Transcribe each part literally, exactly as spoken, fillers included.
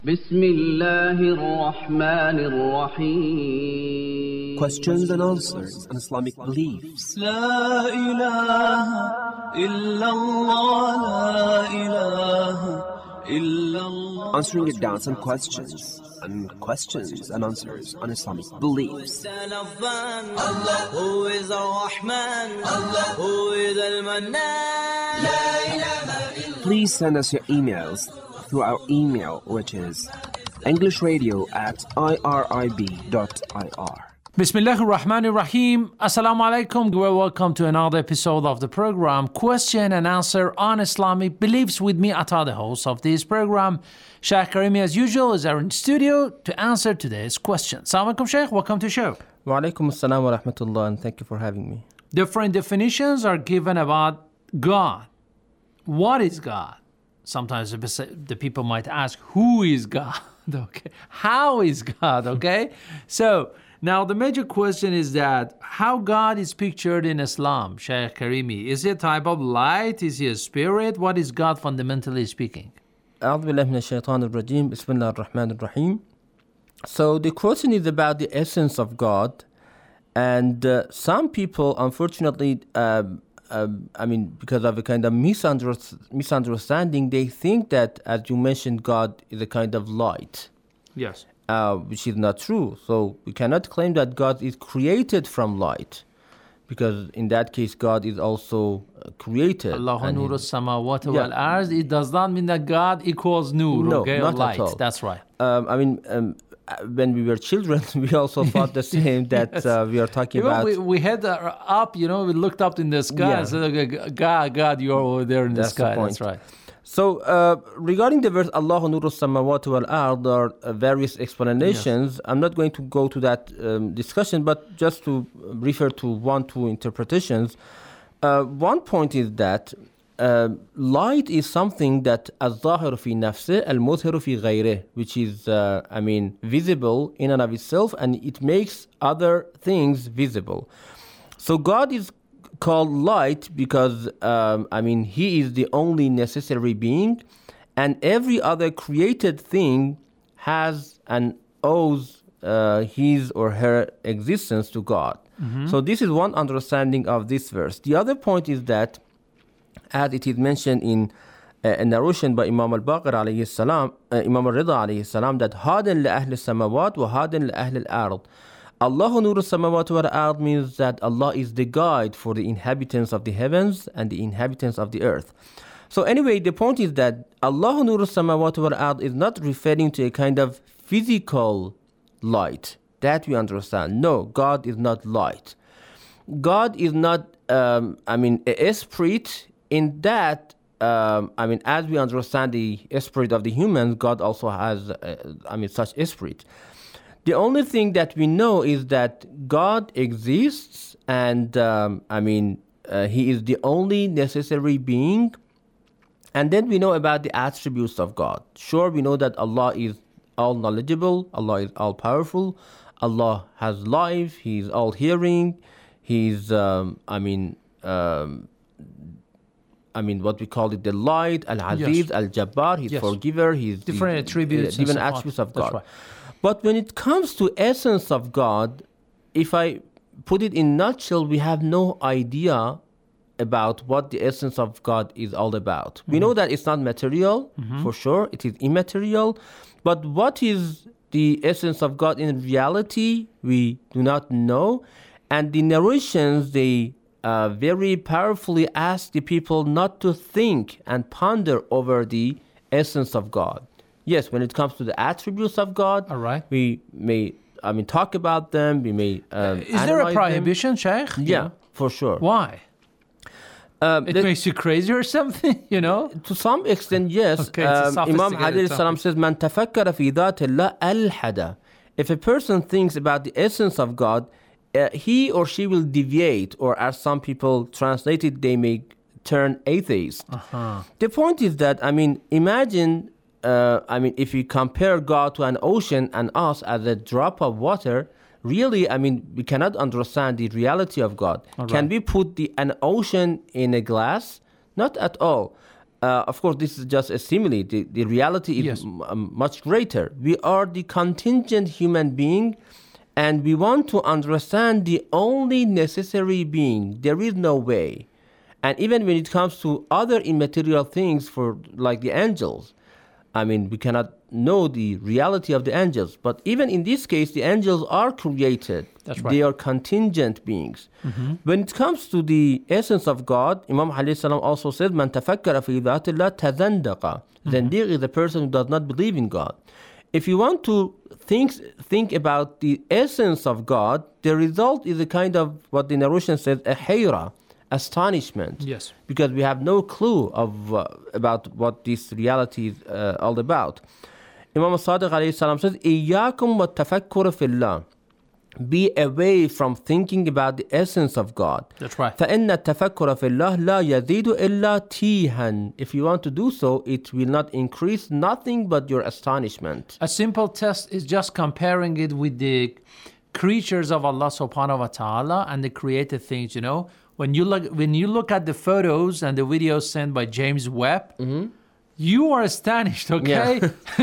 بسم الله الرحمن الرحيم. Questions and answers on Islamic beliefs. لا إله إلا الله لا إله إلا الله. Answering your doubts and questions and questions and answers on Islamic beliefs. Allah who is Ar-Rahman, Allah who is Al-Mannan. لا إله إلا. Please send us your emails through our email, which is englishradio at irib dot ir. Bismillah ar-Rahman ar-Rahim. Assalamu alaikum. Well, welcome to another episode of the program, Question and Answer on Islamic Beliefs, with me, Atta, the host of this program. Sheikh Karimi, as usual, is our in studio to answer today's question. Assalamu alaikum, Sheikh. Welcome to the show. Wa alaikum assalam wa rahmatullah, and thank you for having me. Different definitions are given about God. What is God? Sometimes the people might ask, who is God? Okay. How is God? Okay. So now the major question is that how God is pictured in Islam, Shaykh Karimi. Is he a type of light? Is he a spirit? What is God fundamentally speaking? أعوذ بالله من الشيطان الرجيم. بسم الله الرحمن الرحيم. So the question is about the essence of God, and uh, some people, unfortunately, uh, Uh, I mean, because of a kind of misunderst- misunderstanding, they think that, as you mentioned, God is a kind of light. Yes. Uh, which is not true. So we cannot claim that God is created from light, because in that case, God is also uh, created. Allahu nur as-samawati Yeah. wal ard. It does not mean that God equals nur, No, okay, not or light. at all. That's right. Um, I mean, um, when we were children, we also thought the same, that Yes. uh, we are talking Even about... we, we had uh, up, you know, we looked up in the sky Yeah. and said, okay, God, God, you're over there in the That's the sky. point. That's right. So, uh, regarding the verse, Allahu nuru samawati wal ard, there are uh, various explanations. Yes. I'm not going to go to that um, discussion, but just to refer to one, two interpretations. Uh, one point is that uh, light is something that al-zahir fi nafsih, al-muzhir fi ghayrih, which is, uh, I mean, visible in and of itself, and it makes other things visible. So God is called light because, um, I mean, he is the only necessary being, and every other created thing has and owes uh, his or her existence to God. Mm-hmm. So this is one understanding of this verse. The other point is that, as it is mentioned in uh, a narration by Imam al-Baqir alayhi salam, uh, Imam al-Rida alayhi salam, that hadan li ahli samawat wa hadan li ahli al-ard. Allahu nur samawat wal ard means that Allah is the guide for the inhabitants of the heavens and the inhabitants of the earth. So anyway, the point is that Allahu nur samawat wal ard is not referring to a kind of physical light. That we understand. No, God is not light. God is not, um, I mean, a spirit in that, um, I mean, as we understand the spirit of the humans, God also has, uh, I mean, such a spirit. The only thing that we know is that God exists, and um, I mean, uh, he is the only necessary being. And then we know about the attributes of God. Sure, we know that Allah is all knowledgeable, Allah is all powerful, Allah has life, he is all hearing, he's, um, I mean, um, I mean, what we call it, the light, Al-Aziz, Yes. Al-Jabbar, he's Yes. forgiver, he's Different the, attributes uh, and different so on. attributes of That's God. right. But when it comes to essence of God, if I put it in a nutshell, we have no idea about what the essence of God is all about. Mm-hmm. We know that it's not material, mm-hmm. for sure, it is immaterial, but what is the essence of God in reality, we do not know. And the narrations, they uh, very powerfully ask the people not to think and ponder over the essence of God. Yes, when it comes to the attributes of God, All right. we may, I mean, talk about them, we may um, Is there a analyze prohibition, them. Sheikh? Yeah, for sure. Why? Um, It the- makes you crazy or something, you know? To some extent, yes. Okay, it's a um, Imam sophisticated Hadir salam says, "Man tafakkara fi dhat Allah alhada." If a person thinks about the essence of God, uh, he or she will deviate, or as some people translate it, they may turn atheist. Uh-huh. The point is that, I mean, imagine, uh, I mean, if you compare God to an ocean and us as a drop of water, really, I mean, we cannot understand the reality of God. All Can right. we put the an ocean in a glass? Not at all. uh, of course, this is just a simile. The, the reality is Yes. m- um, much greater. We are the contingent human being, and we want to understand the only necessary being. There is no way. And even when it comes to other immaterial things, for like the angels, I mean, we cannot know the reality of the angels. But even in this case, the angels are created. That's right. They are contingent beings. When it comes to the essence of God, Imam alayhi salam also said, "Man tafakkara fi dhatillah tazandaqa." Zandiq is a person who does not believe in God. If you want to think think about the essence of God, the result is a kind of what the narration says, a hayra, astonishment. Yes. Because we have no clue of uh, about what this reality is uh, all about. Imam Sadiq alayhi salam says, "Iyyakum wa tafakkura fillah." Be away from thinking about the essence of God. That's right. فَإِنَّ التَّفَكُّرَ فِي اللَّهِ لَا يَزِيدُ إِلَّا تِيهًا. If you want to do so, it will not increase nothing but your astonishment. A simple test is just comparing it with the creatures of Allah subhanahu wa ta'ala and the created things, you know. When you look when you look at the photos and the videos sent by James Webb, you are astonished, okay?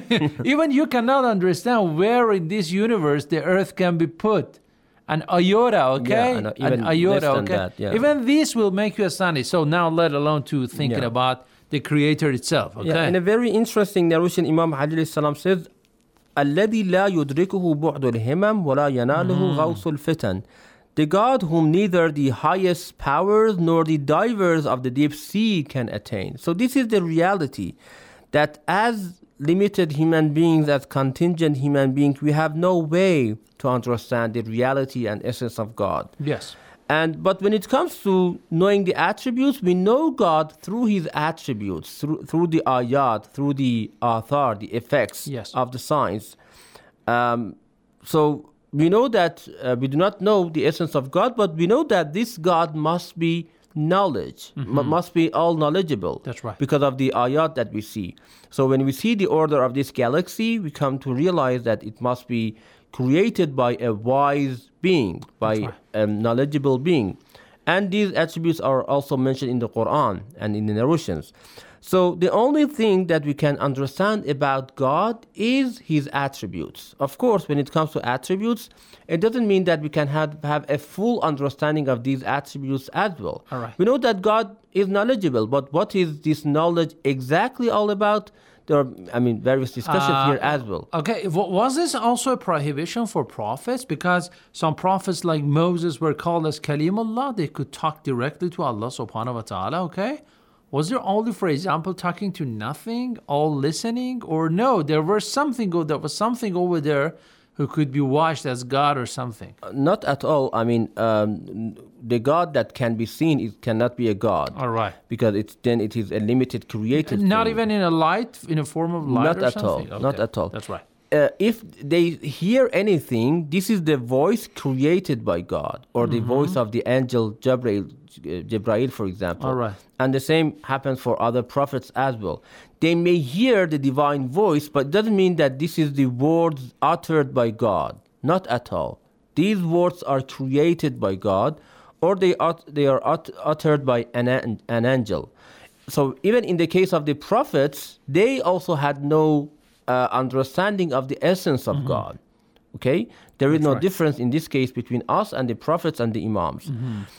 Even you cannot understand where in this universe the earth can be put. An iota, okay? Yeah, I know, An even iota, less than okay? that, yeah. Even this will make you astonished. So now let alone to thinking Yeah. about the creator itself, okay? Yeah, in a very interesting narration, Imam alayhi salam says, الَّذِي لَا يُدْرِكُهُ بُعْدُ الْهِمَمْ وَلَا يَنَالُهُ غَوْصُ الْفِتَنِ. The God whom neither the highest powers nor the divers of the deep sea can attain. So this is the reality, that as limited human beings, as contingent human beings, we have no way to understand the reality and essence of God. Yes. And but when it comes to knowing the attributes, we know God through His attributes, through through the ayat, through the athar, the effects Yes. of the signs. Um, so we know that uh, we do not know the essence of God, but we know that this God must be knowledge, mu- must be all knowledgeable. That's right. Because of the ayat that we see. So when we see the order of this galaxy, we come to realize that it must be created by a wise being, by right. a knowledgeable being. And these attributes are also mentioned in the Quran and in the narrations. So the only thing that we can understand about God is His attributes. Of course, when it comes to attributes, it doesn't mean that we can have, have a full understanding of these attributes as well. All right. We know that God is knowledgeable, but what is this knowledge exactly all about? There are, I mean, various discussions Uh, here as well. Okay, w- was this also a prohibition for prophets? Because some prophets like Moses were called as Kalimullah, they could talk directly to Allah subhanahu wa ta'ala, okay? Was there only, for example, talking to nothing, all listening? Or no, there was something, o- there was something over there who could be watched as God or something? Not at all. I mean, um, the God that can be seen, it cannot be a God. All right. Because it's then it is a limited created Not thing. even in a light, in a form of light Not or at all. something? Not Okay, at all. That's right. Uh, if they hear anything, this is the voice created by God, or the voice of the angel Jabrail, uh, Jibrail, for example. All right. And the same happens for other prophets as well. They may hear the divine voice, but it doesn't mean that this is the words uttered by God. Not at all. These words are created by God, or they are, they are ut- uttered by an, an an angel. So even in the case of the prophets, they also had no uh, understanding of the essence of God. Okay? There is no right. difference in this case between us and the prophets and the imams.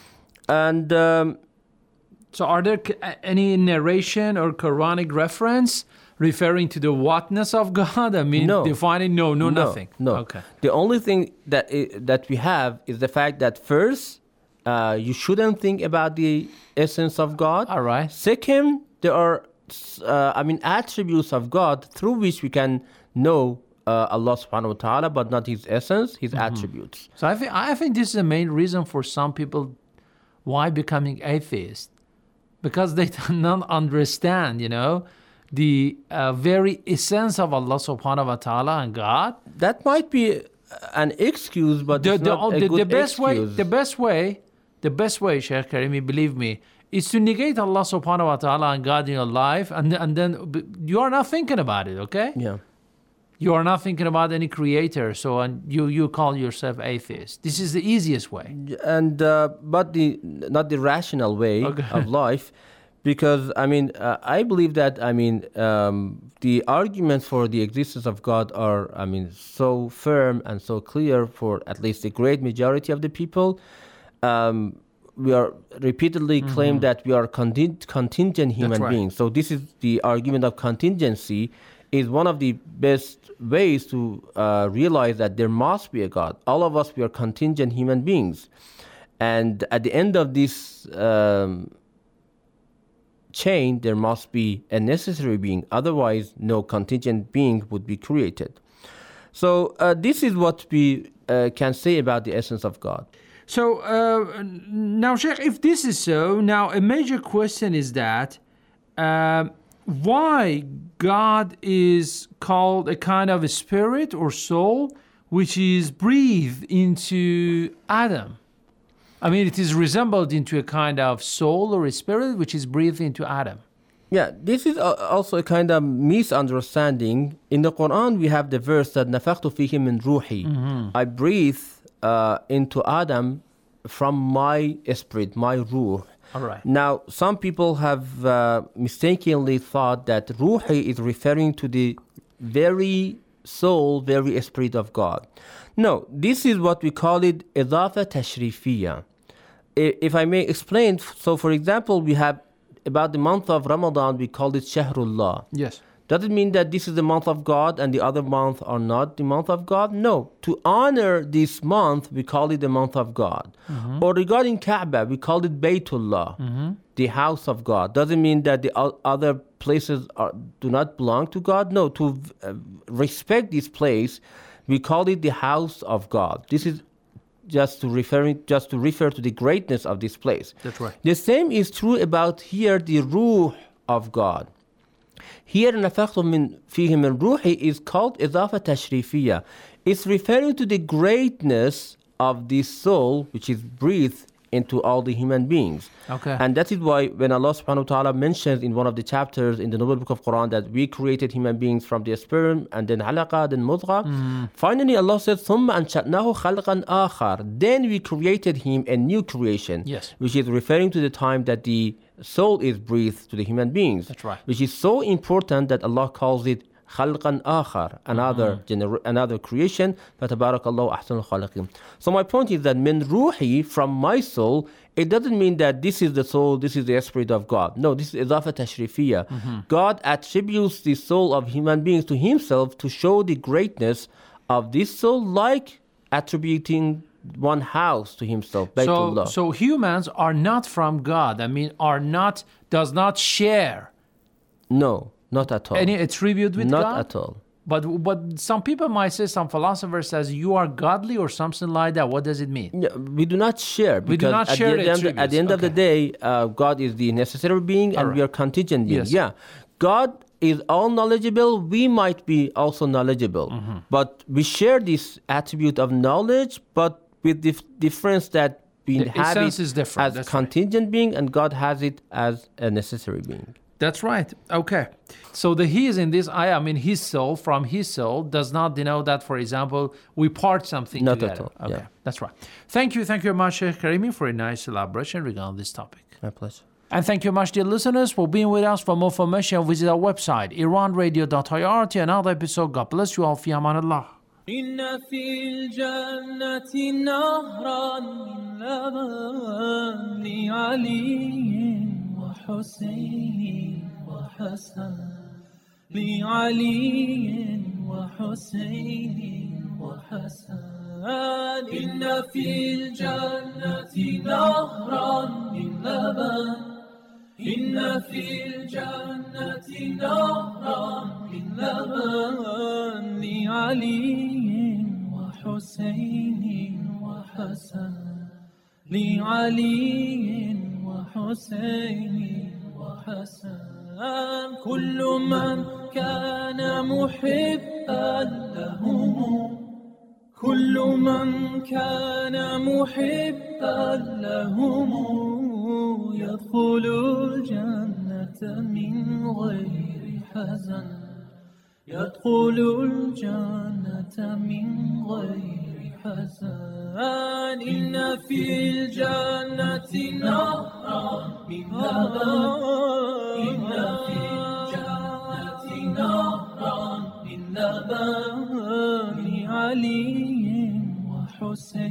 And um, So are there c- a- any narration or Quranic reference referring to the whatness of God? I mean, No. defining, no, no, no, nothing. No. Okay. The only thing that i- that we have is the fact that first, uh, you shouldn't think about the essence of God. All right. Second, there are, uh, I mean, attributes of God through which we can know uh, Allah subhanahu wa ta'ala, but not His essence, His Mm-hmm. attributes. So I think I think this is the main reason for some people why becoming atheist, because they do not understand, you know, the uh, very essence of Allah subhanahu wa ta'ala and God. That might be an excuse, but The, it's the, not a the, good the best way, excuse. the best way, the best way, Sheikh Karimi, believe me, is to negate Allah subhanahu wa ta'ala and God in your life, and and then b- you are not thinking about it, okay? yeah. You are not thinking about any creator, so and you you call yourself atheist. This is the easiest way. And uh, but the not the rational way Okay. of life, Because I mean, uh, I believe that I mean um, the arguments for the existence of God are I mean so firm and so clear for at least the great majority of the people. Um, we are repeatedly mm-hmm. claimed that we are conting- contingent human right. beings. So this is the argument of contingency is one of the best ways to uh, realize that there must be a God. All of us, we are contingent human beings. And at the end of this um, chain, there must be a necessary being. Otherwise, no contingent being would be created. So uh, this is what we uh, can say about the essence of God. So uh, now, Sheikh, if this is so, now a major question is that uh, why God is called a kind of a spirit or soul which is breathed into Adam. I mean, it is resembled into a kind of soul or a spirit which is breathed into Adam. Yeah, this is also a kind of misunderstanding. In the Quran, we have the verse that نَفَخْتُ فِيهِ مِنْ رُوحِي mm-hmm. I breathe uh, into Adam from my spirit, my ruh. All right. Now, some people have uh, mistakenly thought that ruhi is referring to the very soul, very spirit of God. No, this is what we call it إضافة تشريفية. If I may explain, so for example, we have about the month of Ramadan, we call it Shahrullah. Yes. Does it mean that this is the month of God and the other months are not the month of God? No. To honor this month, we call it the month of God. Mm-hmm. Or regarding Kaaba, we call it Baytullah, mm-hmm. the house of God. Does it mean that the other places are, do not belong to God? No. To uh, respect this place, we call it the house of God. This is just to refer just to refer to the greatness of this place. That's right. The same is true about here the ruh of God. Here نَفَخْتُ مِنْ فِيهِ مِنْ رُوحِي is called إضافة تشريفية. It's referring to the greatness of this soul which is breathed into all the human beings. Okay. And that is why when Allah subhanahu wa ta'ala mentions in one of the chapters in the Noble Book of Quran that we created human beings from the sperm and then halaqa, then mudgha. Mm. Finally Allah says, ثُمَّ أَنْشَأْنَاهُ خَلْقًا آخَرَ. Then we created him a new creation. Yes. Which is referring to the time that the soul is breathed to the human beings. That's right. Which is so important that Allah calls it خلقا آخر, another mm-hmm. gener- another creation. فَتَبَارَكَ اللَّهُ أَحْسَنُ الْخَالِقِينَ. So my point is that min ruhi, from my soul, it doesn't mean that this is the soul, this is the spirit of God. No, this is إضافة تشريفية. Mm-hmm. God attributes the soul of human beings to himself to show the greatness of this soul, like attributing one house to himself. So, so humans are not from God. I mean, are not, does not share. No. Not at all. Any attribute with Not God? Not at all. But but some people might say, some philosopher says, you are godly or something like that. What does it mean? Yeah, we do not share. We do not at share the, attributes. At the end okay. of the day, uh, God is the necessary being and right. we are contingent being. Yes. Yeah. God is all knowledgeable. We might be also knowledgeable. Mm-hmm. But we share this attribute of knowledge, but with the difference that we the have it is different. as That's contingent right. being and God has it as a necessary being. That's right. Okay. So the he is in this ayah, I mean his soul, from his soul, does not denote that, for example, we part something not together. At all. Okay. Yeah. That's right. Thank you. Thank you very much, Sheikh Karimi, for a nice elaboration regarding this topic. My pleasure. And thank you much, dear listeners, for being with us. For more information, visit our website, iran radio dot i r. To another episode. God bless you all. Fi amanillah. إن في الجنة نهرا من لبن لعلي وحسين وحسن لعلي وحسين وحسن إن في الجنة نهرا من لبن إن في الجنة نهرا من لبن لعلي وحسين وحسن لعلي وحسين وحسن كل من كان محبا لهم كل من كان محبا لهم يدخل الجنة من غير حزن يدخل الجنة من غير حزن وحسن إن في الجنة نهرا من لبن إن في الجنة نهرا من لبن علي وحسين